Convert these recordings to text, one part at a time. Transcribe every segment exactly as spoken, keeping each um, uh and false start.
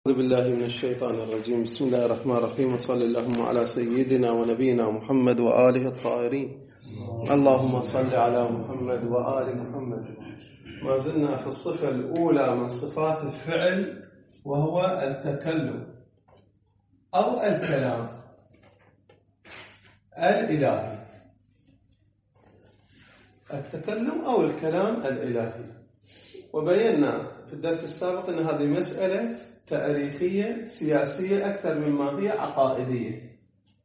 أعوذ بالله من الشيطان الرجيم. بسم الله الرحمن الرحيم، وصلى اللهم على سيدنا ونبينا محمد وآله الطاهرين. اللهم صل على محمد وآل محمد. ما زلنا في الصفة الأولى من صفات الفعل، وهو التكلم أو الكلام الإلهي. التكلم أو الكلام الإلهي، وبينا في الدرس السابق أن هذه مسألة تاريخية سياسية أكثر مما هي عقائدية.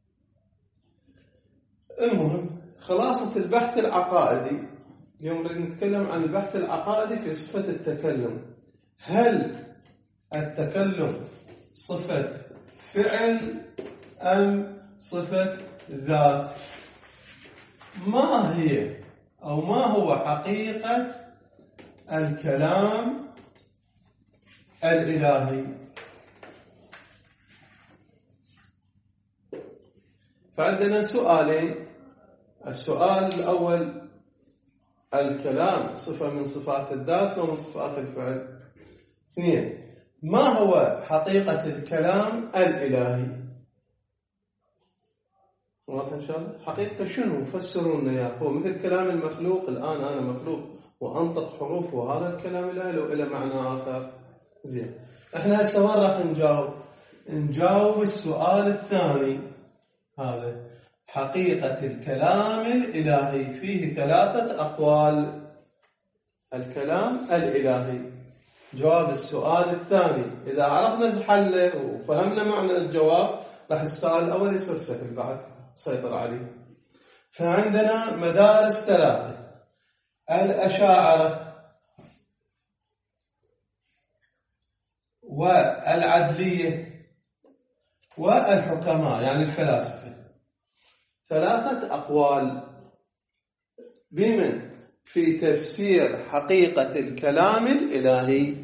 المهم خلاصة البحث العقائدي اليوم نريد نتكلم عن البحث العقائدي في صفة التكلم. هل التكلم صفة فعل أم صفة ذات؟ ما هي أو ما هو حقيقة الكلام الإلهي؟ فعندنا سؤالين. السؤال الأول، الكلام صفة من صفات الذات ومن صفات الفعل؟ اثنين، ما هو حقيقة الكلام الإلهي؟ واضح إن شاء الله؟ حقيقة شنو؟ فسروا لنا إياه. هو مثل كلام المخلوق؟ الآن أنا مخلوق وأنطق حروف، وهذا الكلام الإلهي لو إلى معنى آخر؟ زين، احنا هسه وين راح نجاوب؟ نجاوب السؤال الثاني هذا، حقيقة الكلام الإلهي. فيه ثلاثة أقوال. الكلام الإلهي، جواب السؤال الثاني. إذا عرفنا حله وفهمنا معنى الجواب، راح السؤال الأول يصير سهل بعد سيطر عليه. فعندنا مدارس ثلاثة: الأشاعرة والعدلية والحكماء، يعني الفلاسفة. ثلاثة أقوال بمن في تفسير حقيقة الكلام الإلهي.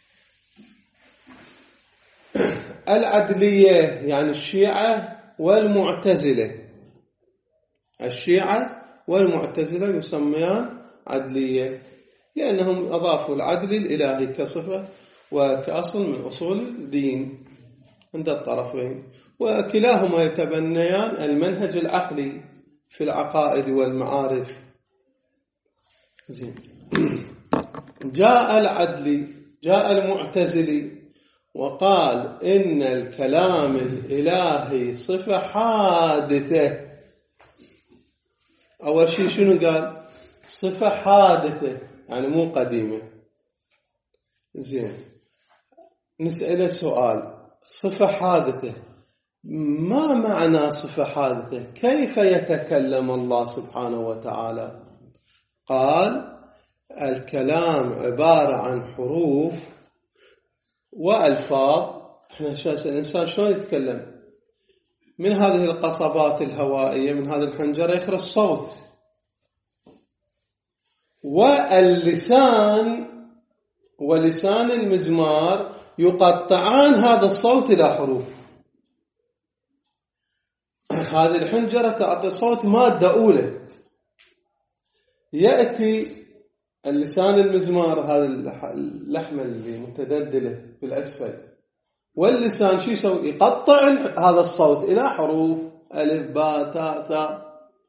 العدلية يعني الشيعة والمعتزلة. الشيعة والمعتزلة يسميان عدلية لأنهم أضافوا العدل الإلهي كصفة وكأصل من أصول الدين عند الطرفين، وكلاهما يتبنيان المنهج العقلي في العقائد والمعارف. زين. جاء العدلي جاء المعتزلي وقال إن الكلام الإلهي صفة حادثة. أول شيء شنو قال؟ صفة حادثة، يعني مو قديمة. زين، نسأل سؤال: صفة حادثة، ما معنى صفة حادثة؟ كيف يتكلم الله سبحانه وتعالى؟ قال: الكلام عبارة عن حروف وألفاظ. احنا شايفين الإنسان شلون يتكلم؟ من هذه القصبات الهوائية، من هذا الحنجرة يخرج صوت، واللسان ولسان المزمار يقطعان هذا الصوت إلى حروف. هذه الحنجرة تعطي صوت مادة أولى، يأتي اللسان المزمار، هذا اللحمة اللي متدلدلة بالأسفل، واللسان شو يسوي؟ يقطع هذا الصوت إلى حروف، ألف باء تاء ثاء.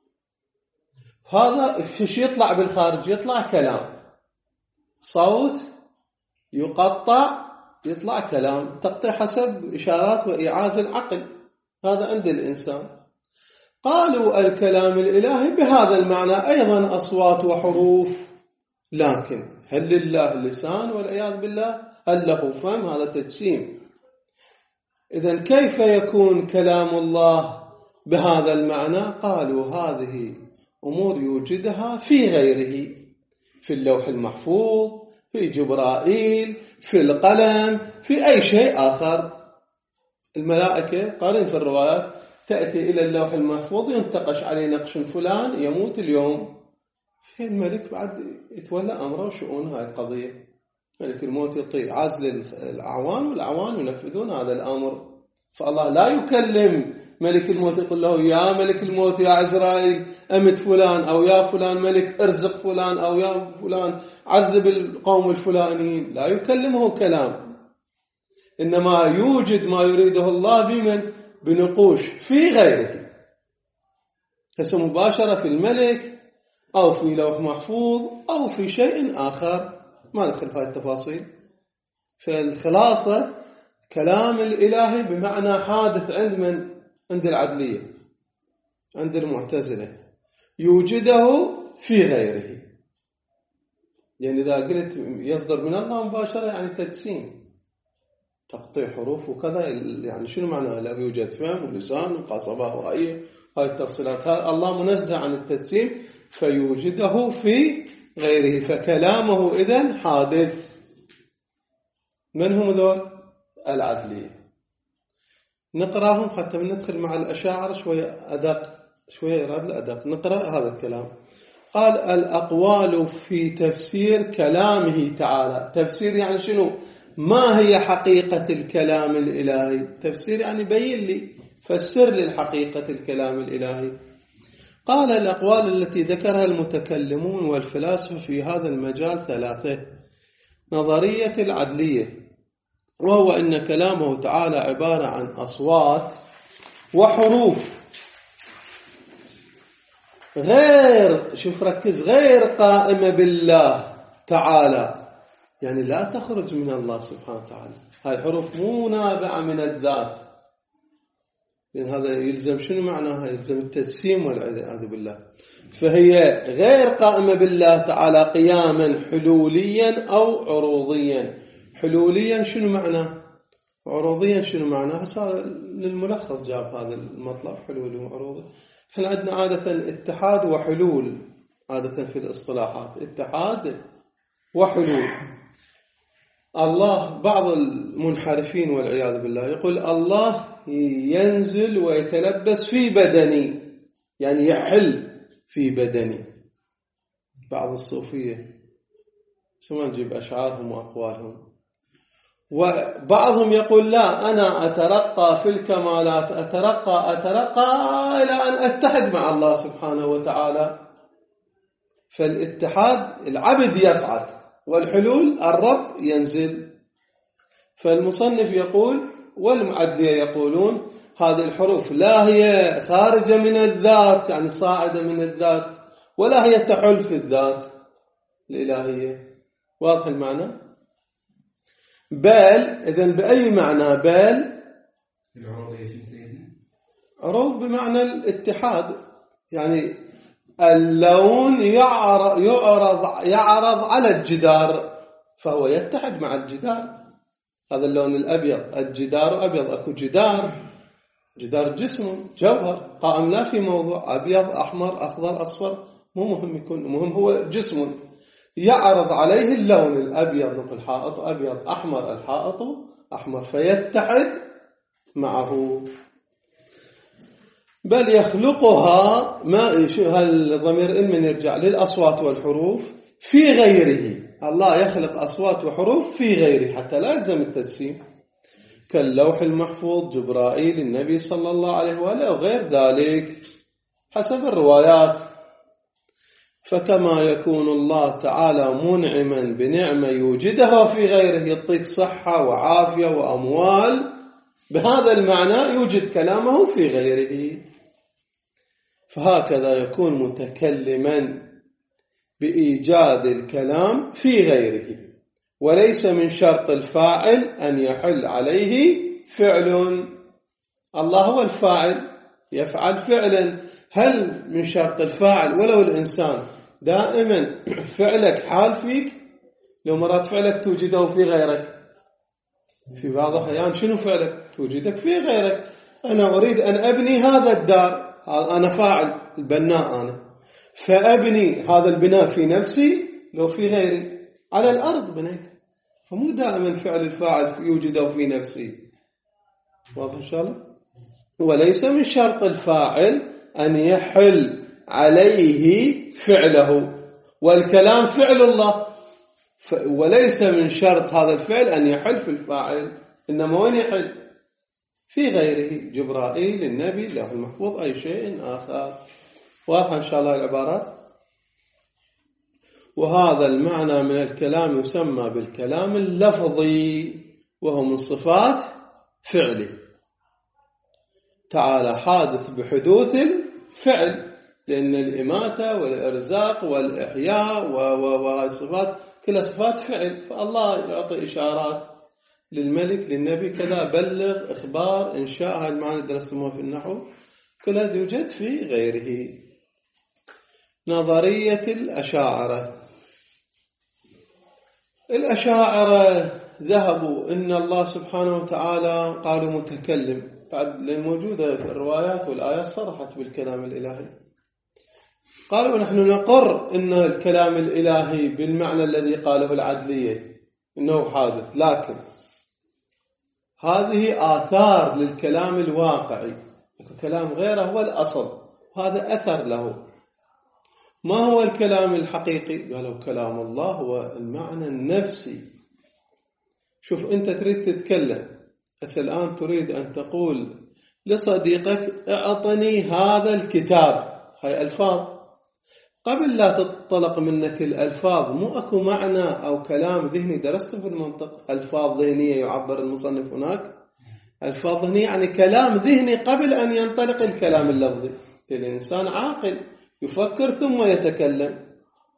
هذا شو يطلع بالخارج؟ يطلع كلام. صوت يقطع يطلع كلام، تقطيع حسب إشارات وإيعاز العقل. هذا عند الإنسان. قالوا الكلام الإلهي بهذا المعنى أيضا أصوات وحروف، لكن هل لله لسان والعياذ بالله؟ هل له فم؟ هذا تجسيم. إذن كيف يكون كلام الله بهذا المعنى؟ قالوا هذه أمور يوجدها في غيره، في اللوح المحفوظ، في جبرائيل، في القلم، في أي شيء آخر. الملائكة قالين في الروايات تأتي إلى اللوح المحفوظ ينتقش عليه نقش فلان يموت اليوم، في الملك بعد يتولى أمره وشؤون هاي القضية. ملك الموت يعطي عزل الأعوان، والأعوان ينفذون هذا الأمر. فالله لا يكلم ملك الموت يقول له يا ملك الموت يا عزرائيل أمت فلان، أو يا فلان ملك ارزق فلان، أو يا فلان عذب القوم الفلانيين. لا يكلمه كلام. إنما يوجد ما يريده الله بمن؟ بنقوش في غيره، هسه مباشرة في الملك أو في لوح محفوظ أو في شيء آخر، ما ندخل في هذه التفاصيل. فالخلاصة كلام الإلهي بمعنى حادث عند من؟ عند العدلية، عند المعتزلة، يوجده في غيره. يعني إذا قلت يصدر من الله مباشرة يعني تجسيم، تقطيع حروف وكذا، يعني شنو معناه؟ لا يوجد فم ولسان وقصبة وهي هاي التفصيلات. الله منزه عن التجسيم فيوجده في غيره، فكلامه إذن حادث. من هم ذول؟ العدلية. نقراهم حتى ندخل مع الأشاعرة شوية أدق، شوية يراد الأدق. نقرأ هذا الكلام. قال الأقوال في تفسير كلامه تعالى. تفسير يعني شنو؟ ما هي حقيقة الكلام الإلهي؟ تفسير يعني بين لي، فسر لي الحقيقة الكلام الإلهي. قال الأقوال التي ذكرها المتكلمون والفلاسفة في هذا المجال ثلاثة. نظرية العدلية، وهو أن كلامه تعالى عبارة عن أصوات وحروف غير، شوف ركز، غير قائمة بالله تعالى، يعني لا تخرج من الله سبحانه وتعالى. هاي حروف مو نابعة من الذات، لأن هذا يلزم شنو معناها؟ يلزم التجسيم والعياذ بالله. فهي غير قائمة بالله تعالى قياما حلوليا أو عروضيا. حلوليا شنو معناه؟ عروضيا شنو معناه؟ هسه للملخص جاب هذا المطلب، حلول وعروضي. احنا عندنا عادة اتحاد وحلول، عادة في الاصطلاحات اتحاد وحلول. الله، بعض المنحرفين والعياذ بالله يقول الله ينزل ويتلبس في بدني، يعني يحل في بدني. بعض الصوفية سواء نجيب أشعارهم وأقوالهم. وبعضهم يقول لا، أنا أترقى في الكمالات، أترقى أترقى إلى أن أتحد مع الله سبحانه وتعالى. فالاتحاد العبد يصعد، والحلول الرب ينزل. فالمصنف يقول والمعدلية يقولون هذه الحروف لا هي خارجة من الذات، يعني صاعدة من الذات، ولا هي تحل في الذات الإلهية. واضح المعنى؟ بل إذن بأي معنى؟ بل عروض بمعنى الاتحاد، يعني اللون يعرض, يعرض, يعرض على الجدار فهو يتحد مع الجدار. هذا اللون الأبيض، الجدار أبيض، أكو جدار، جدار جسم جوهر قائم لا في موضوع أبيض أحمر أخضر أصفر، مو مهم يكون، مهم هو جسم يعرض عليه اللون الأبيض، نقول حائط أبيض، أحمر الحائط أحمر، فيتحد معه. بل يخلقها، ما هالضمير إلمن يرجع للأصوات والحروف في غيره. الله يخلق أصوات وحروف في غيره حتى لا يلزم التجسيم، كاللوح المحفوظ، جبرائيل، النبي صلى الله عليه وآله وغير ذلك حسب الروايات. فكما يكون الله تعالى منعما بنعمة يوجدها في غيره، يعطيك صحة وعافية وأموال، بهذا المعنى يوجد كلامه في غيره. فهكذا يكون متكلما بإيجاد الكلام في غيره، وليس من شرط الفاعل أن يحل عليه فعل. الله هو الفاعل يفعل فعلا. هل من شرط الفاعل ولو الإنسان دائما فعلك حال فيك؟ لو مرات فعلك توجده في غيرك، في بعض الأحيان شنو فعلك؟ توجدك في غيرك. أنا أريد أن أبني هذا الدار، أنا فاعل البناء أنا، فأبني هذا البناء في نفسي لو في غيري، على الأرض بنيت، فمو دائما فعل الفاعل يوجده في نفسي. واضح إن شاء الله؟ وليس من شرط الفاعل أن يحل عليه فعله، والكلام فعل الله، وليس من شرط هذا الفعل أن يحل في الفاعل، إنما وين يحل؟ في غيره، جبرائيل، النبي، اللوح المحفوظ، أي شيء آخر. واضح إن شاء الله العبارات؟ وهذا المعنى من الكلام يسمى بالكلام اللفظي، وهو من صفات فعله تعالى، حادث بحدوث الفعل، لأن الإماتة والإرزاق والإحياء والصفات كلها صفات فعل. فالله يعطي إشارات للملك للنبي كذا، بلغ، إخبار، إنشاء، هاي المعاني درستموها في النحو، كلها يوجد في غيره. نظرية الأشاعرة. الأشاعرة ذهبوا إن الله سبحانه وتعالى قالوا متكلم، بعد موجودة في الروايات والآيات صرحت بالكلام الإلهي. قالوا نحن نقر إن الكلام الإلهي بالمعنى الذي قاله العدلية إنه حادث، لكن هذه آثار للكلام الواقعي، كلام غيره هو الأصل، هذا أثر له. ما هو الكلام الحقيقي؟ قالوا كلام الله هو المعنى النفسي. شوف أنت تريد تتكلم، بس الآن تريد أن تقول لصديقك اعطني هذا الكتاب، هاي ألفاظ، قبل لا تطلق منك الألفاظ مو أكو معنى أو كلام ذهني. درست في المنطق ألفاظ ذهنية يعبر المصنف هناك، ألفاظ ذهنية يعني كلام ذهني قبل أن ينطلق الكلام اللفظي. الإنسان عاقل يفكر ثم يتكلم،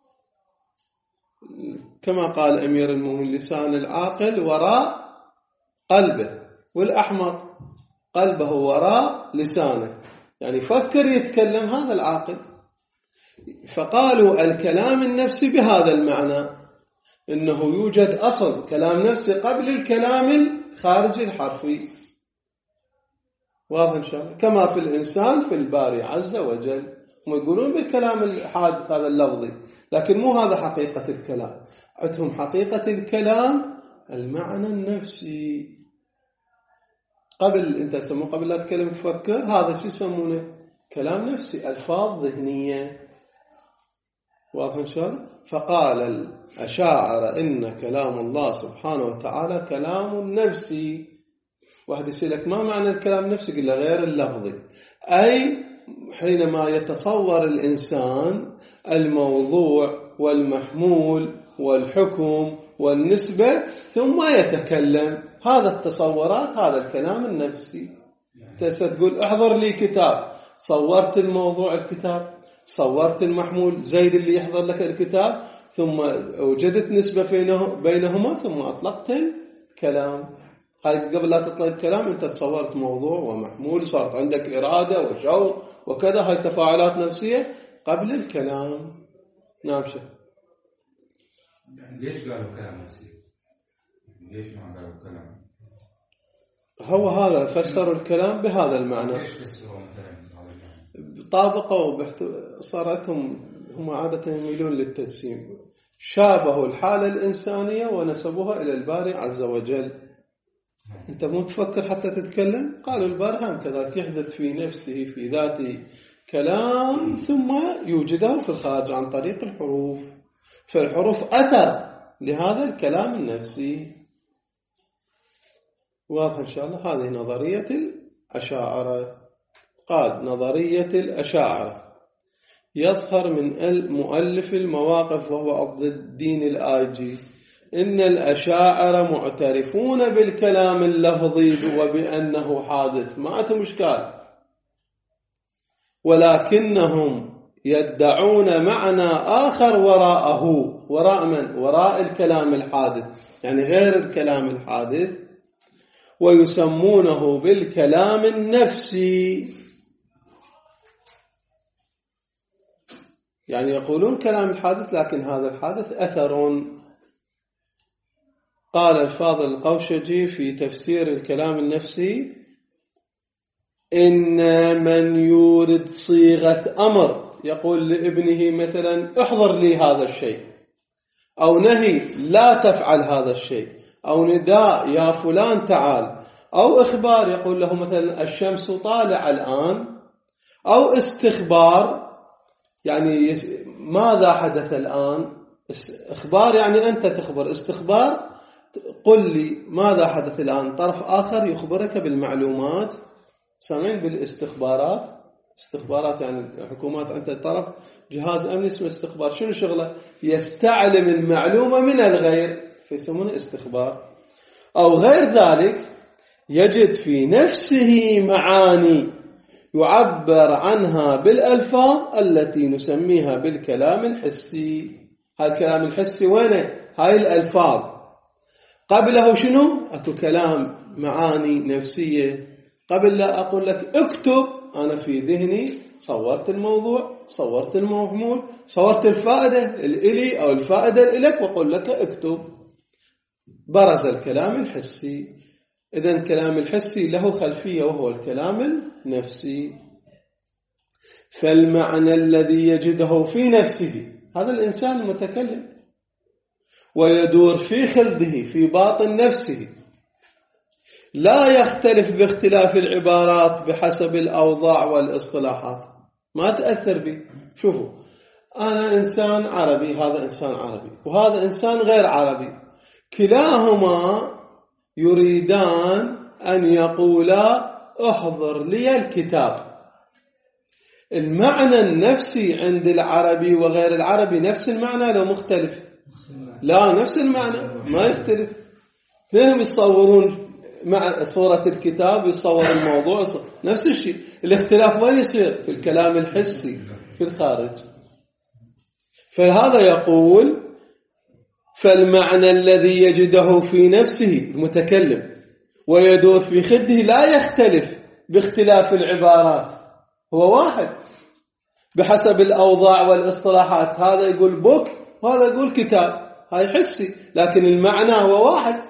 كما قال أمير المؤمنين لسان العاقل وراء قلبه، والأحمق قلبه وراء لسانه، يعني فكر يتكلم هذا العاقل. فقالوا الكلام النفسي بهذا المعنى، إنه يوجد أصل كلام نفسي قبل الكلام الخارجي الحرفي. واضح إن شاء الله؟ كما في الإنسان في الباري عز وجل، هم يقولون بالكلام الحادث هذا اللفظي، لكن مو هذا حقيقة الكلام. عندهم حقيقة الكلام المعنى النفسي قبل أنت تسمونه، قبل لا تتكلم تفكر، هذا شو يسمونه؟ كلام نفسي، ألفاظ ذهنية. واضح إن شاء الله؟ فقال الأشاعرة إن كلام الله سبحانه وتعالى كلام نفسي. واحد يسألك ما معنى الكلام النفسي؟ قل له غير اللفظي، أي حينما يتصور الإنسان الموضوع والمحمول والحكم والنسبة ثم يتكلم، هذا التصورات، هذا الكلام النفسي. تقول احضر لي كتاب، صورت الموضوع الكتاب، صورت المحمول زيد اللي يحضر لك الكتاب، ثم وجدت نسبة بينهما ثم أطلقت الكلام. هاي قبل لا تطلق الكلام أنت تصورت موضوع ومحمول، صارت عندك إرادة وشوق وكذا، هاي تفاعلات نفسية قبل الكلام. نعم شيخ. ليش قالوا كلام نفسي؟ ليش ما قالوا كلام؟ هو هذا فسروا الكلام بهذا المعنى. ليش فسروا مثلا؟ طابقوا صارتهم هم عادة يميلون للتجسيم، شابهوا الحالة الإنسانية ونسبوها إلى الباري عز وجل. أنت مو تفكر حتى تتكلم؟ قالوا الباري هم كذلك يحدث في نفسه في ذاته كلام ثم يوجده في الخارج عن طريق الحروف، فالحروف أثر لهذا الكلام النفسي. واضح إن شاء الله؟ هذه نظرية الأشاعرة. قال نظرية الأشاعرة يظهر من المؤلف المواقف وهو عبد الدين الآجي إن الأشاعرة معترفون بالكلام اللفظي وبأنه حادث، ما عندهم إشكال، ولكنهم يدعون معنى آخر وراءه. وراء من؟ وراء الكلام الحادث، يعني غير الكلام الحادث، ويسمونه بالكلام النفسي. يعني يقولون كلام الحادث لكن هذا الحادث أثر. قال الفاضل القوشجي في تفسير الكلام النفسي إن من يورد صيغة أمر يقول لابنه مثلا احضر لي هذا الشيء، أو نهي لا تفعل هذا الشيء، أو نداء يا فلان تعال، أو إخبار يقول له مثلا الشمس طالع الآن، أو استخبار يعني ماذا حدث الآن، إخبار يعني أنت تخبر، استخبار قل لي ماذا حدث الآن، طرف آخر يخبرك بالمعلومات، سامعين بالاستخبارات؟ استخبارات يعني حكومات أنت طرف جهاز أمني اسمه استخبار، شنو شغله؟ يستعلم المعلومة من الغير فيسمونه استخبار. أو غير ذلك يجد في نفسه معاني يعبر عنها بالألفاظ التي نسميها بالكلام الحسي. هاي الكلام الحسي وينه؟ هاي الألفاظ. قبله شنو؟ أكو كلام معاني نفسية. قبل لا أقول لك اكتب، أنا في ذهني صورت الموضوع، صورت المفعول، صورت الفائدة الإلي أو الفائدة الإلك، وأقول لك اكتب. برز الكلام الحسي. إذن الكلام الحسي له خلفية وهو الكلام النفسي. فالمعنى الذي يجده في نفسه، هذا الإنسان المتكلم، ويدور في خلده في باطن نفسه، لا يختلف باختلاف العبارات بحسب الأوضاع والاصطلاحات، ما تأثر به. شوفوا، أنا إنسان عربي، هذا إنسان عربي، وهذا إنسان غير عربي، كلاهما يريدان أن يقولا احضر لي الكتاب. المعنى النفسي عند العربي وغير العربي نفس المعنى لو مختلف؟ لا، نفس المعنى ما يختلف. اثنينهم يصورون مع صورة الكتاب، يصور الموضوع نفس الشيء. الاختلاف وين يصير؟ في الكلام الحسي في الخارج. فهذا يقول فالمعنى الذي يجده في نفسه المتكلم ويدور في خده لا يختلف باختلاف العبارات، هو واحد بحسب الأوضاع والاصطلاحات. هذا يقول بوك وهذا يقول كتاب، هاي حسي، لكن المعنى هو واحد.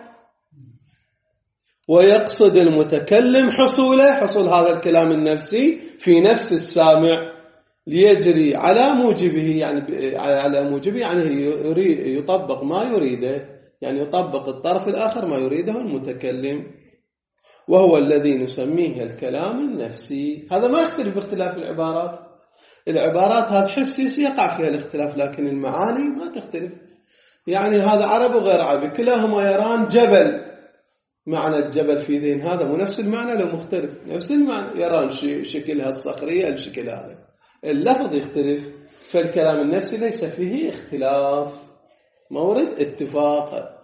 ويقصد المتكلم حصوله، حصول هذا الكلام النفسي في نفس السامع ليجري على موجبه، يعني على موجبه يعني يريد يطبق ما يريده، يعني يطبق الطرف الآخر ما يريده المتكلم، وهو الذي نسميه الكلام النفسي. هذا ما يختلف باختلاف العبارات. العبارات هذا حسي يقع فيها الاختلاف، لكن المعاني ما تختلف. يعني هذا عربي وغير عربي كلاهما يران جبل، معنى الجبل في ذهن هذا مو نفس المعنى لو مختلف، نفس المعنى، يران شكلها الصخرية الشكل هذا، اللفظ يختلف. فالكلام النفسي ليس فيه اختلاف، مورد اتفاق.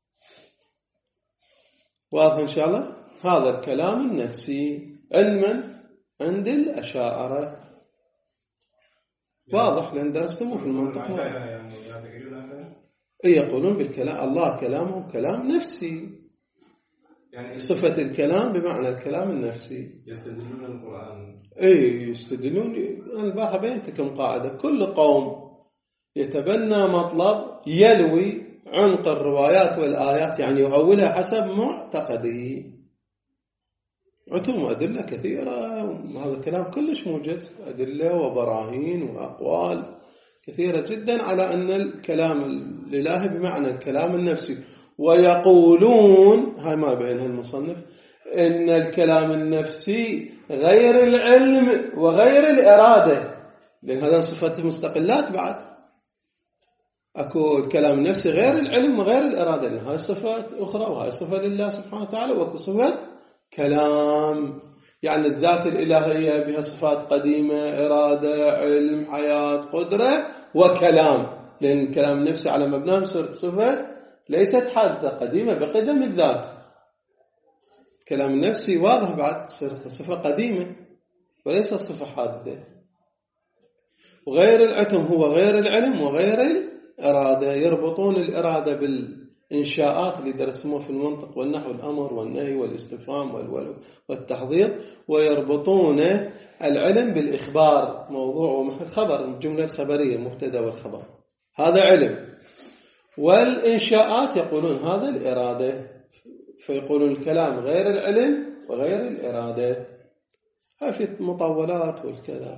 واضح إن شاء الله؟ هذا الكلام النفسي عند من؟ عند الأشاعرة. واضح لأن درستموه في المنطق. إيه يقولون بالكلام الله كلامه كلام نفسي، يعني صفة الكلام بمعنى الكلام النفسي. يستدلون القرآن. إيه يستدلون. أنا البارحة بينتكم قاعدة: كل قوم يتبنى مطلب يلوي عمق الروايات والآيات، يعني يؤولها حسب معتقده. عندهم أدلة كثيرة، هذا الكلام كلش موجز، أدلة وبراهين وأقوال كثيرة جدا على أن الكلام الإلهي بمعنى الكلام النفسي. ويقولون، هاي ما بينها المصنف، إن الكلام النفسي غير العلم وغير الإرادة، لأن هذا صفات مستقلات. بعد أكو الكلام النفسي غير العلم وغير الإرادة، لأن هاي صفات أخرى، وهاي صفة لله سبحانه وتعالى، وأكو صفات كلام، يعني الذات الإلهية بها صفات قديمة، إرادة، علم، حياة، قدرة، وكلام، لأن الكلام النفسي على مبناه صفة ليست حادثة، قديمة بقدم الذات. الكلام النفسي واضح بعد صفة قديمة وليس صفة حادثة. وغير العتم هو غير العلم وغير الإرادة. يربطون الإرادة بالإنشاءات اللي درسوها في المنطق والنحو، الأمر والنهي والاستفهام والولو والتحضير، ويربطون العلم بالإخبار، موضوع ومحل خبر، الجملة الخبرية المبتدأ والخبر، هذا علم. والإنشاءات يقولون هذا الإرادة، فيقولون الكلام غير العلم وغير الإرادة. هاي في مطولات والكذا.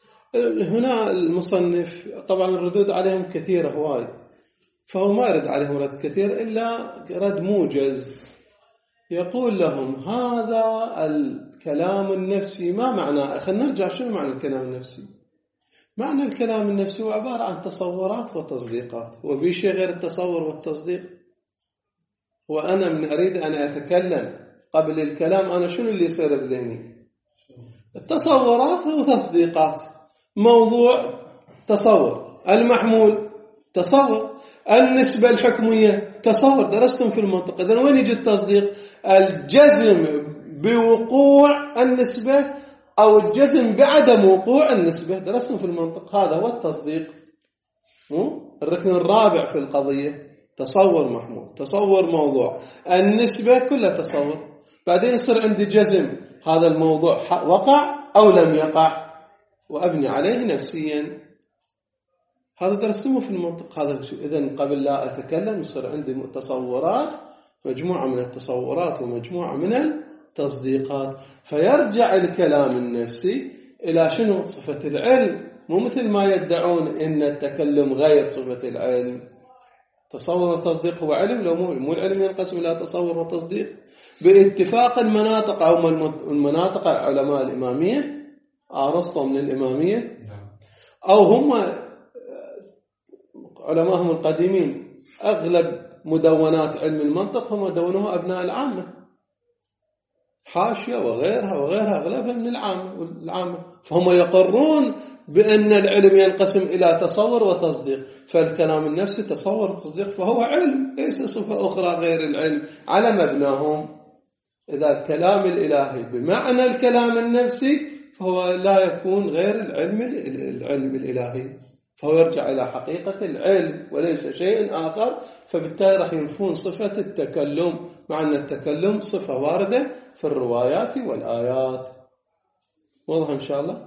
هنا المصنف طبعا الردود عليهم كثيرة هواي، فهو ما يرد عليهم رد كثير إلا رد موجز. يقول لهم هذا الكلام النفسي ما معناه. خلينا نرجع، شنو معنى الكلام النفسي؟ معنى الكلام النفسي هو عبارة عن تصورات وتصديقات، وفي شيء غير التصور والتصديق. وأنا من أريد أن أتكلم قبل الكلام، أنا شنو اللي يصير بذهني؟ التصورات وتصديقات. موضوع تصور، المحمول تصور. النسبة الحكمية تصور درستم في المنطق. إذن وين يجي التصديق؟ الجزم بوقوع النسبة أو الجزم بعدم وقوع النسبة، درستم في المنطق. هذا هو التصديق. الركن الرابع في القضية تصور محمود، تصور موضوع النسبة كلها تصور، بعدين يصير عندي جزم هذا الموضوع وقع أو لم يقع وأبني عليه نفسيا. هذا درستمه في المنطق. هذا إذن قبل لا أتكلم يصير عندي تصورات، مجموعة من التصورات ومجموعة من التصديقات، فيرجع الكلام النفسي إلى شنو؟ صفة العلم. مو مثل ما يدعون إن التكلم غير صفة العلم. تصور وتصديق هو علم، لو مو مو العلم ينقسم إلى تصور وتصديق باتفاق المناطق أو المناطق علماء الإمامية. أرسطو من الإمامية أو هم علماءهم القديمين، أغلب مدونات علم المنطق هم دونوها أبناء العامة، حاشية وغيرها وغيرها أغلبها من العامة والعامة، فهم يقرون بأن العلم ينقسم إلى تصور وتصديق. فالكلام النفسي تصور وتصديق، فهو علم ليس صفة أخرى غير العلم على مبناهم. إذا الكلام الإلهي بمعنى الكلام النفسي فهو لا يكون غير العلم العلم الإلهي، فهو يرجع إلى حقيقة العلم وليس شيء آخر. فبالتالي راح ينفون صفة التكلم، مع أن التكلم صفة واردة في الروايات والآيات. واضح إن شاء الله؟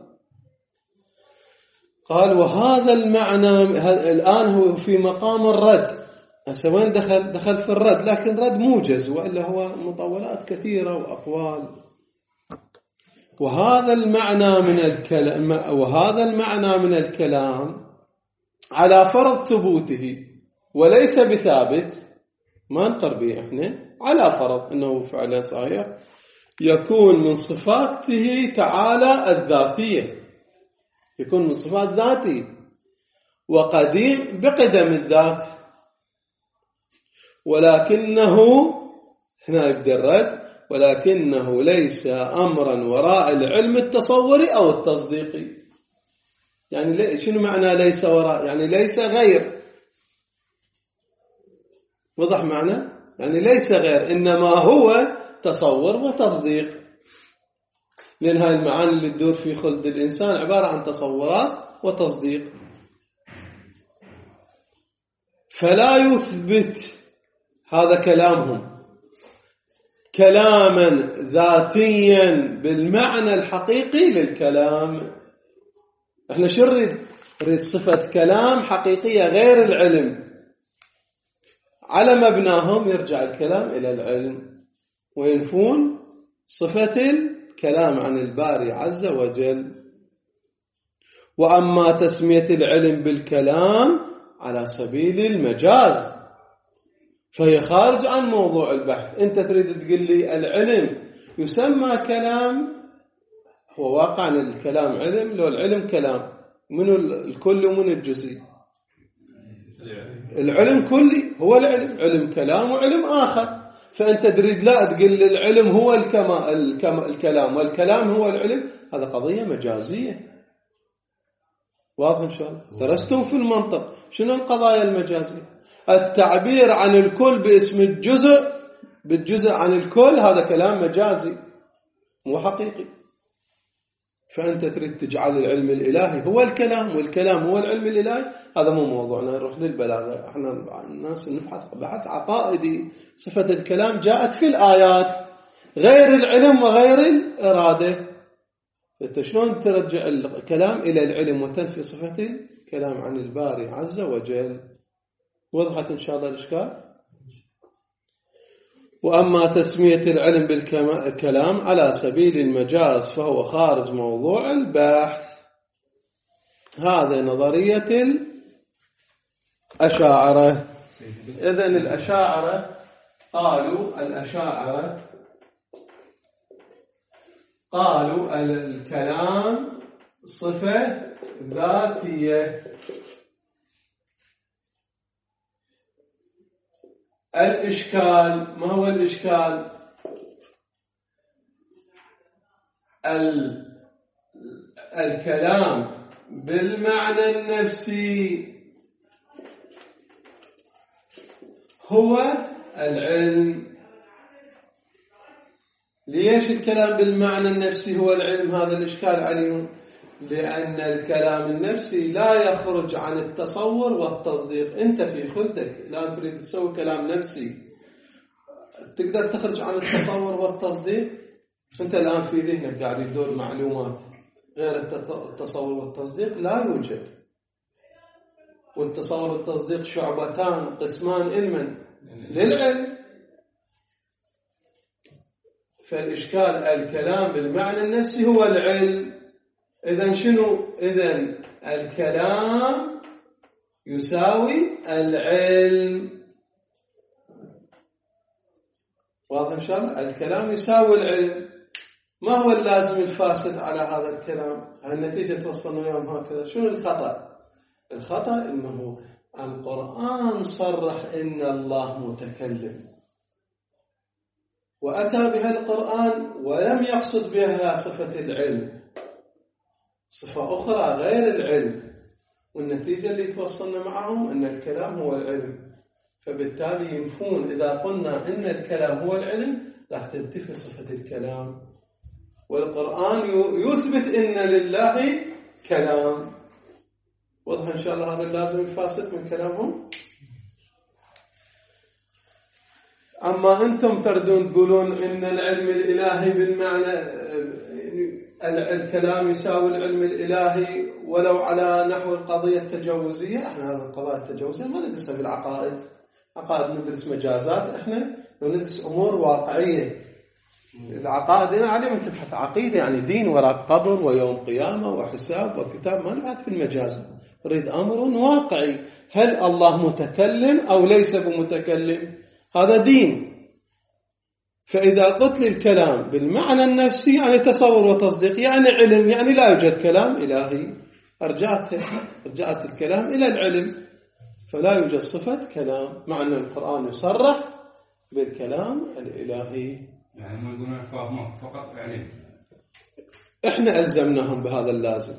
قال وهذا المعنى الآن هو في مقام الرد. هسه وين دخل؟ دخل في الرد، لكن رد موجز، وإلا هو مطولات كثيرة وأقوال. وهذا المعنى من الكلام وهذا المعنى من الكلام على فرض ثبوته وليس بثابت، ما نقر به احنا، على فرض انه فعلا صحيح، يكون من صفاته تعالى الذاتية، يكون من صفات ذاتي وقديم بقدم الذات، ولكنه هنا يبدأ الرد، ولكنه ليس أمرا وراء العلم التصوري أو التصديقي. يعني شنو معنى ليس وراء؟ يعني ليس غير. وضح معنى؟ يعني ليس غير، إنما هو تصور وتصديق. لأن هاي المعاني اللي تدور في خلد الإنسان عبارة عن تصورات وتصديق. فلا يثبت هذا كلامهم كلاما ذاتيا بالمعنى الحقيقي للكلام. احنا شو نريد؟ نريد صفة كلام حقيقية غير العلم. على مبناهم يرجع الكلام إلى العلم وينفون صفة الكلام عن الباري عز وجل. وأما تسمية العلم بالكلام على سبيل المجاز فهي خارج عن موضوع البحث. أنت تريد تقول لي العلم يسمى كلام، هو واقعا الكلام علم؟ لو العلم كلام، منو الكل ومن الجزئي؟ العلم كلي هو العلم، علم كلام وعلم آخر. فأنت تريد لا تقول لي العلم هو الكما الكما الكلام والكلام هو العلم، هذا قضية مجازية. واضح إن شاء الله؟ درستم في المنطق شنو القضايا المجازية؟ التعبير عن الكل باسم الجزء بالجزء عن الكل هذا كلام مجازي مو حقيقي. فأنت تريد تجعل العلم الإلهي هو الكلام والكلام هو العلم الإلهي، هذا مو موضوعنا. نروح للبلاغة. احنا الناس نبحث بحث عقائدي. صفة الكلام جاءت في الآيات غير العلم وغير الإرادة. فأنت شلون ترجع الكلام إلى العلم وتنفي صفة الكلام عن الباري عز وجل؟ وضحت إن شاء الله الإشكال؟ وأما تسمية العلم بالكلام على سبيل المجاز فهو خارج موضوع البحث. هذه نظرية الأشاعرة. إذن الأشاعرة قالوا الأشاعرة قالوا الكلام صفة ذاتية. الإشكال ما هو الإشكال؟ الكلام بالمعنى النفسي هو العلم. ليش الكلام بالمعنى النفسي هو العلم؟ هذا الإشكال عليهم. لأن الكلام النفسي لا يخرج عن التصور والتصديق. أنت في خلدك الآن تريد تسوي كلام نفسي، تقدر تخرج عن التصور والتصديق؟ أنت الآن في ذهنك قاعد يدور معلومات، غير التصور والتصديق لا يوجد. والتصور والتصديق شعبتان قسمان علما للعلم. فالإشكال الكلام بالمعنى النفسي هو العلم. إذن شنو؟ إذن الكلام يساوي العلم. واضح إن شاء الله؟ الكلام يساوي العلم. ما هو اللازم الفاسد على هذا الكلام؟ النتيجة توصلنا اليوم هكذا. شنو الخطأ؟ الخطأ إنه القرآن صرح إن الله متكلم، وأتى بها القرآن ولم يقصد بها صفة العلم، صفة أخرى غير العلم. والنتيجة اللي توصلنا معهم أن الكلام هو العلم. فبالتالي ينفون إذا قلنا إن الكلام هو العلم راح تنتفي صفة الكلام. والقرآن يثبت إن لله كلام. واضح إن شاء الله هذا اللازم الفاسد من كلامهم. أما أنتم تردون تقولون إن العلم الإلهي بالمعنى الكلام يساوي العلم الإلهي ولو على نحو القضية التجاوزية. احنا هذه القضايا التجاوزية ما ندرسها بالعقائد. عقائد ندرس مجازات، احنا ندرس أمور واقعية. العقائد هنا عليهم تبحث عقيدة، يعني دين وراء قبر ويوم قيامة وحساب وكتاب. ما نبحث في المجاز، نريد أمر واقعي. هل الله متكلم أو ليس بمتكلم؟ هذا دين. فإذا قلت لي الكلام بالمعنى النفسي يعني تصور وتصديق، يعني علم، يعني لا يوجد كلام إلهي. أرجعت رجعت الكلام إلى العلم، فلا يوجد صفة كلام، مع أن القرآن يصرح بالكلام الإلهي. يعني ما يقولون الفاظ فقط علم. إحنا ألزمناهم بهذا اللازم.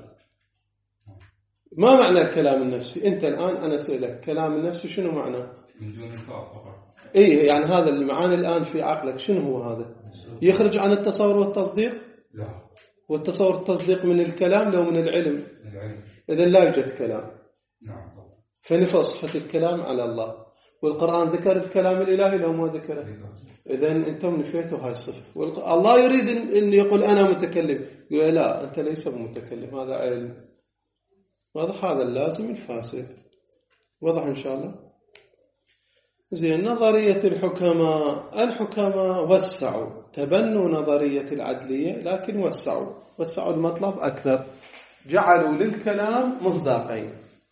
ما معنى الكلام النفسي؟ أنت الآن أنا أسألك كلام النفسي شنو معناه؟ من دون الفاظ فقط. إيه يعني هذا المعاني الآن في عقلك شنو هو هذا؟ يخرج عن التصور والتصديق؟ لا. والتصور والتصديق من الكلام لو من العلم؟ العلم. إذن لا يوجد كلام. نعم. فنفى صفة الكلام على الله. والقرآن ذكر الكلام الإلهي لو ما ذكره. إذن أنتم نفيتوا هاي الصفة. الله يريد أن يقول أنا متكلم، يقول لا أنت ليس بمتكلم، هذا علم. واضح هذا اللازم الفاسد. واضح إن شاء الله. زين. نظرية الحكماء. الحكماء وسعوا، تبنوا نظرية العدلية لكن وسعوا وسعوا المطلب أكثر. جعلوا للكلام مصداقين.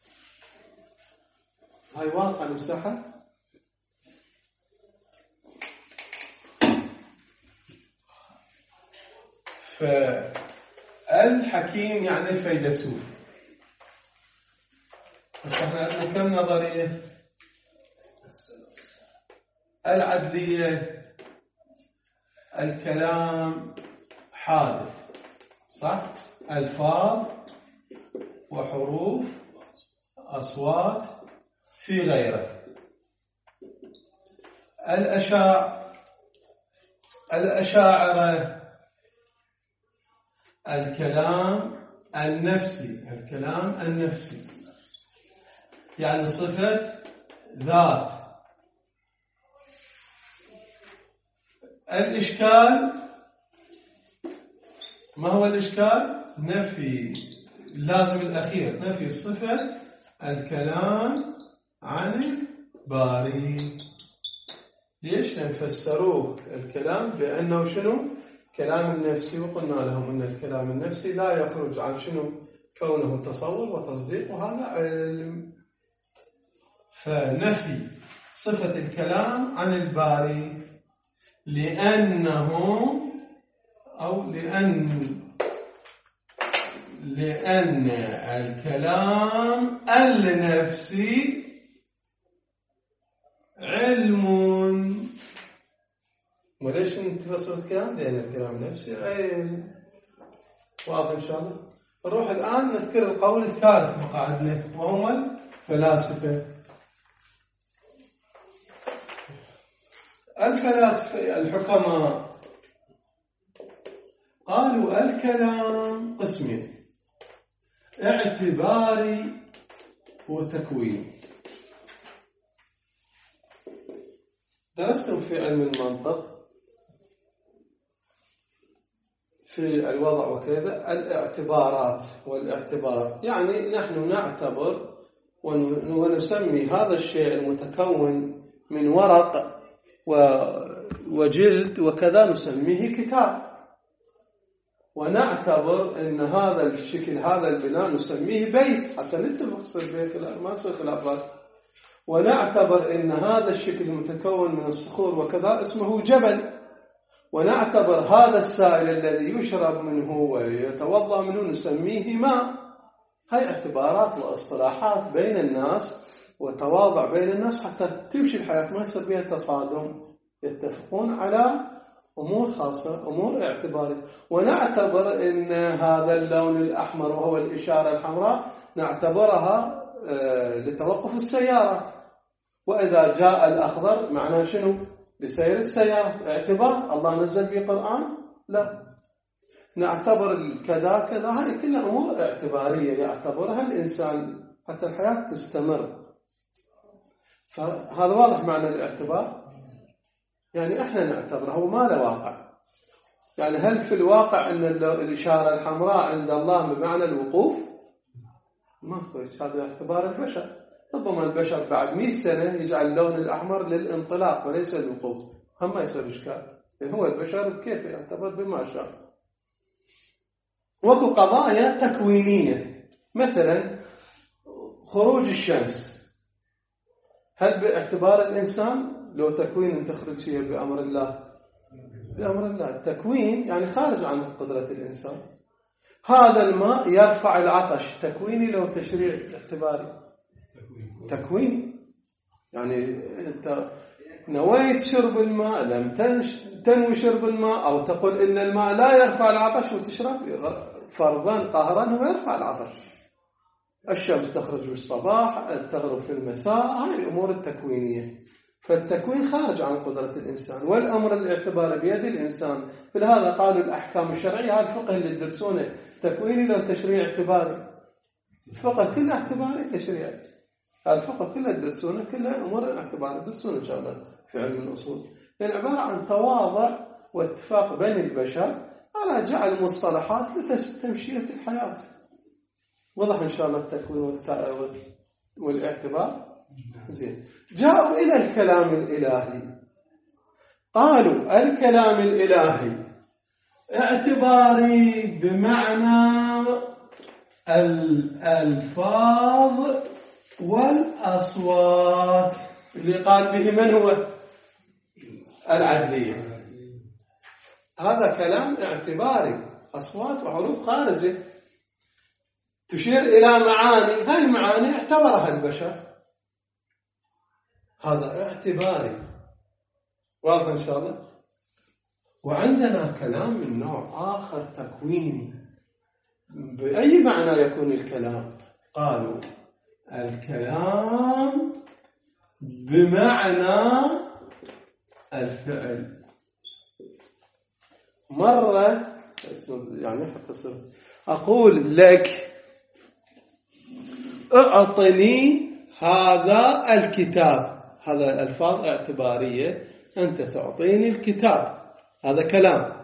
هاي واقع المساحة. فالحكيم يعني الفيلسوف. بس احنا عندنا كم نظرية؟ العدلية الكلام حادث، صح؟ ألفاظ وحروف أصوات في غيره. الأشاع الأشاعرة الكلام النفسي الكلام النفسي يعني صفة ذات. الإشكال ما هو الإشكال؟ نفي اللازم الأخير، نفي صفة الكلام عن الباري. ليش؟ لأن فسروه الكلام بأنه شنو؟ كلام النفسي، وقلنا لهم أن الكلام النفسي لا يخرج عن شنو؟ كونه تصور وتصديق، وهذا علم. فنفي صفة الكلام عن الباري لأنه أو لأن لأن الكلام النفسي علم. وليش نتفسر الكلام؟ لأن الكلام النفسي علم. واضح إن شاء الله. نروح الآن نذكر القول الثالث مقاعدنا، وهم الفلاسفة. الفلاسفة الحكماء قالوا الكلام قسمين: اعتباري وتكويني. درستم في علم المنطق في الوضع وكذا الاعتبارات والاعتبار، يعني نحن نعتبر ونسمي هذا الشيء المتكون من ورق وجلد وكذا نسميه كتاب، ونعتبر ان هذا الشكل هذا البناء نسميه بيت حتى نتفق في البيت ما يصير خلافات، ونعتبر ان هذا الشكل المتكون من الصخور وكذا اسمه جبل، ونعتبر هذا السائل الذي يشرب منه ويتوضأ منه نسميه ماء. هاي اعتبارات واصطلاحات بين الناس وتواضع بين الناس حتى تمشي الحياة ما يصير بها تصادم، يتفقون على أمور خاصة أمور اعتبارية. ونعتبر أن هذا اللون الأحمر وهو الإشارة الحمراء نعتبرها لتوقف السيارات، وإذا جاء الأخضر معناه شنو؟ لسير السيارات. اعتبار الله نزل به قرآن؟ لا. نعتبر كذا كذا، هاي كلها أمور اعتبارية يعتبرها الإنسان حتى الحياة تستمر. فهذا واضح معنى الاعتبار، يعني احنا نعتبره هو ما له واقع. يعني هل في الواقع ان الإشارة الحمراء عند الله بمعنى الوقوف؟ ما فيش، هذا اعتبار البشر. ربما البشر بعد مئة سنة يجعل اللون الأحمر للانطلاق وليس الوقوف، هم ما يصير إشكال، لأن هو البشر كيف يعتبر بما شاء. وكو قضايا تكوينية، مثلا خروج الشمس، هل باعتبار الإنسان؟ لو تكوين تخرج شيء بأمر الله، بأمر الله. التكوين يعني خارج عن قدرة الإنسان. هذا الماء يرفع العطش، تكويني لو تشريع اعتباري؟ تكوين يعني أنت نويت شرب الماء، لم تنوي شرب الماء، أو تقول إن الماء لا يرفع العطش وتشرب، فرضا قهرا هو يرفع العطش. الشمس تخرج بالصباح، تغرب في المساء، هاي الأمور التكوينية. فالتكوين خارج عن قدرة الإنسان، والأمر الاعتبار بيد الإنسان. فلهذا قالوا الأحكام الشرعية، هذا الفقه اللي تدرسونه تكويني لو تشريع اعتباري. الفقه كله اعتباري تشريعي، هذا الفقه كله تدرسونه كله أمور الاعتبار تدرسونه إن شاء الله في علم الأصول. يعني عبارة عن تواضع واتفاق بين البشر على جعل مصطلحات لتمشية الحياة. وضح إن شاء الله التكوين والاعتبار. زين. جاءوا إلى الكلام الإلهي، قالوا الكلام الإلهي اعتباري بمعنى الألفاظ والأصوات، اللي قال به من هو؟ العدلية. هذا كلام اعتباري، أصوات وحروف خارجة تشير إلى معاني، هاي المعاني اعتبرها البشر، هذا اعتباري. واضح إن شاء الله. وعندنا كلام من نوع آخر تكويني. بأي معنى يكون الكلام؟ قالوا الكلام بمعنى الفعل. مرة يعني حتى صرت أقول لك أعطني هذا الكتاب، هذا ألفاظ اعتبارية، أنت تعطيني الكتاب، هذا كلام.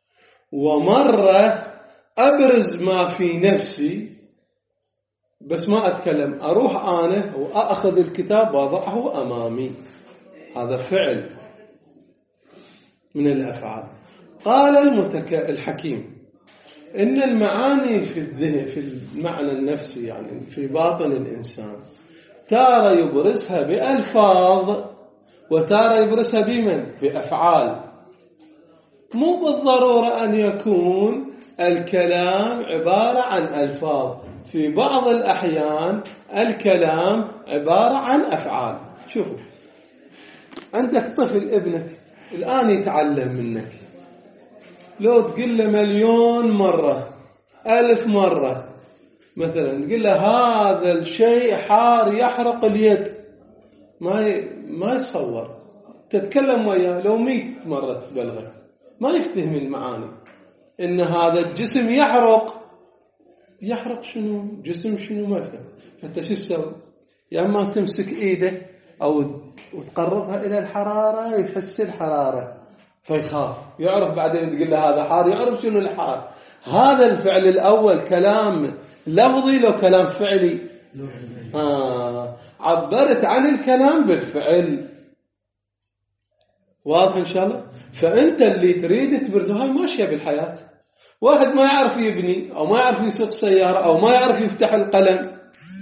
ومرة أبرز ما في نفسي بس ما أتكلم، أروح أنا وأخذ الكتاب وأضعه أمامي، هذا فعل من الأفعال. قال المتك... الحكيم إن المعاني في الذهن، في المعنى النفسي يعني في باطن الإنسان، تارة يبرزها بألفاظ وتارة يبرزها بمن؟ بأفعال. مو بالضرورة أن يكون الكلام عبارة عن ألفاظ، في بعض الأحيان الكلام عبارة عن أفعال. شوفوا، عندك طفل ابنك الآن يتعلم منك، لو تقول له مليون مرة ألف مرة مثلا، تقول له هذا الشيء حار يحرق اليد، ما ما يصور، تتكلم وياه لو مئة مرة تبلغه ما يفتهم المعاني. إن هذا الجسم يحرق، يحرق شنو؟ جسم شنو؟ ما فهم. فأنت شو تسوي؟ يا أما تمسك إيده أو وتقربها إلى الحرارة يحس الحرارة فيخاف، يعرف بعدين تقول له هذا حار، يعرف شنو الحار. هذا الفعل الأول كلام لفظي لو كلام فعلي؟ آه. عبرت عن الكلام بالفعل. واضح إن شاء الله؟ فأنت اللي تريد تبرزه هاي ماشية بالحياة. واحد ما يعرف يبني أو ما يعرف يسوق سيارة أو ما يعرف يفتح القلم،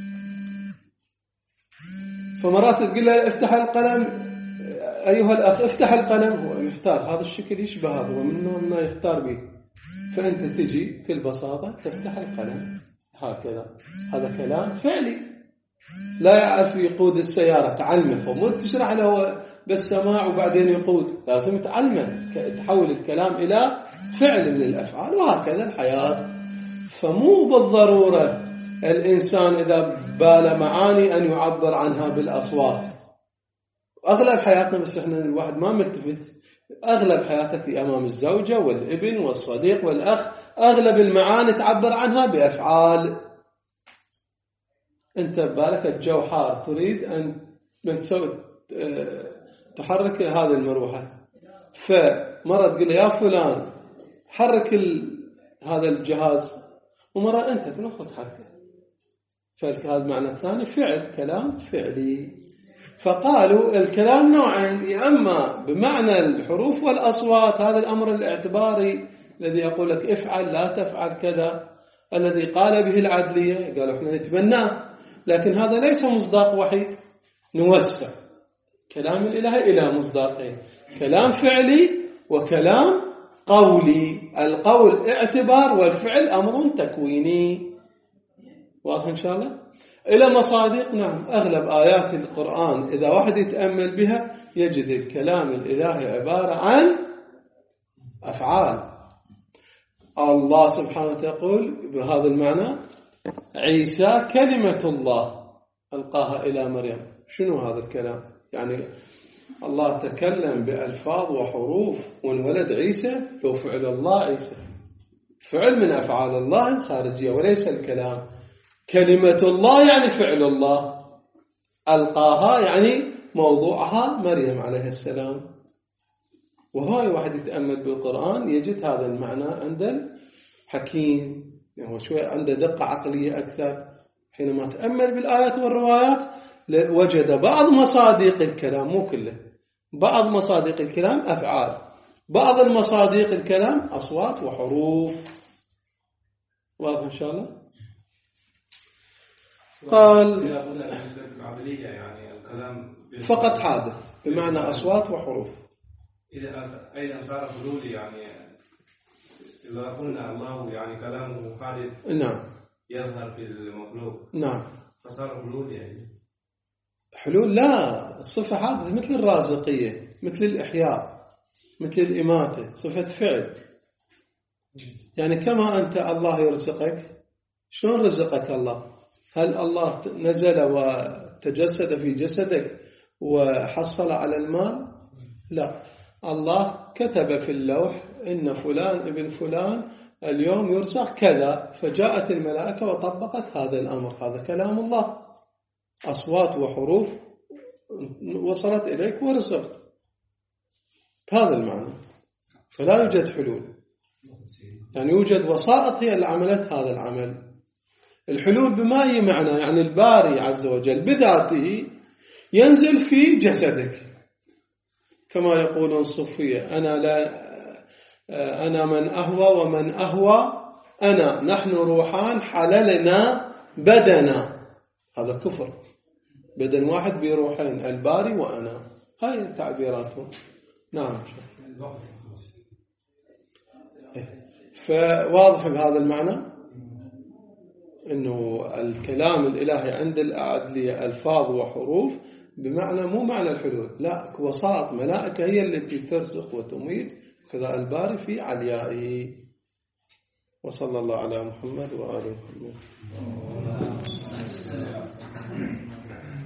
فمرات تقول له افتح القلم أيها الأخ افتح القلم، هو يختار هذا الشكل يشبه هذا، هو منه ما يختار به. فأنت تجي بكل بساطة تفتح القلم هكذا. هذا كلام فعلي. لا يعرف يقود السيارة تعلمه، ومو تشرح له بالسماع وبعدين يقود، لازم تعلمه، تحول الكلام إلى فعل من الأفعال. وهكذا الحياة. فمو بالضرورة الإنسان إذا بال معاني أن يعبر عنها بالأصوات. أغلب حياتنا بس إحنا الواحد ما ملتفت. أغلب حياتك أمام الزوجة والابن والصديق والأخ، أغلب المعاني تعبر عنها بأفعال. أنت ببالك الجو حار، تريد أن تسوي تحرك هذه المروحة، فمرة تقول له يا فلان حرك هذا الجهاز، ومرة أنت تروح وتحركه. فهذا معنى الثاني فعل، كلام فعلي. فقالوا الكلام نوعين، يا أما بمعنى الحروف والأصوات، هذا الأمر الاعتباري الذي يقول لك افعل لا تفعل كذا، الذي قال به العدلية قالوا احنا نتبناه، لكن هذا ليس مصداق وحي. نوسع كلام الإله إلى مصداقين، كلام فعلي وكلام قولي. القول اعتبار والفعل أمر تكويني. واضح إن شاء الله؟ إلى مصادق. نعم، أغلب آيات القرآن إذا واحد يتأمل بها يجد الكلام الإلهي عبارة عن أفعال. الله سبحانه وتعالى يقول بهذا المعنى عيسى كلمة الله ألقاها إلى مريم. شنو هذا الكلام؟ يعني الله تكلم بألفاظ وحروف وانولد عيسى، لو فعل الله عيسى، فعل من أفعال الله الخارجية وليس الكلام. كلمة الله يعني فعل الله، ألقاها يعني موضوعها مريم عليه السلام. وهاي واحد يتأمل بالقرآن يجد هذا المعنى عند الحكيم، يعني هو شوي عنده دقة عقلية أكثر. حينما تأمل بالآيات والروايات وجد بعض مصادق الكلام، مو كله، بعض مصادق الكلام أفعال، بعض المصادق الكلام أصوات وحروف. واضح إن شاء الله؟ قال يعني الكلام فقط حادث بمعنى أصوات وحروف. إذا أيضا صار حلولي، يعني إذا قلنا الله يعني كلامه حادث، نعم، يظهر في المخلوق، نعم، فصار حلول. يعني حلول لا، الصفة حادثة مثل الرازقية، مثل الإحياء، مثل الإماتة، صفة فعل. يعني كما أنت الله يرزقك، شلون رزقك الله؟ هل الله نزل وتجسد في جسدك وحصل على المال؟ لا، الله كتب في اللوح إن فلان ابن فلان اليوم يرزق كذا، فجاءت الملائكة وطبقت هذا الأمر. هذا كلام الله، أصوات وحروف وصلت إليك ورزقت بهذا المعنى. فلا يوجد حلول، يعني يوجد وسائط هي اللي عملت هذا العمل. الحلول بما أي معنى؟ يعني الباري عز وجل بذاته ينزل في جسدك، كما يقولون الصوفية أنا لا أنا من أهوى ومن أهوى أنا، نحن روحان حللنا بدنا. هذا كفر، بدن واحد بروحين، الباري وأنا. هاي تعبيراتهم. نعم، فواضح بهذا المعنى إنه الكلام الإلهي عند الأعدلية ألفاظ وحروف بمعنى مو معنى الحلول، لا، وسائط ملائكة هي التي ترزق وتميت، كذا الباري في عليائه. وصلى الله على محمد وآل محمد.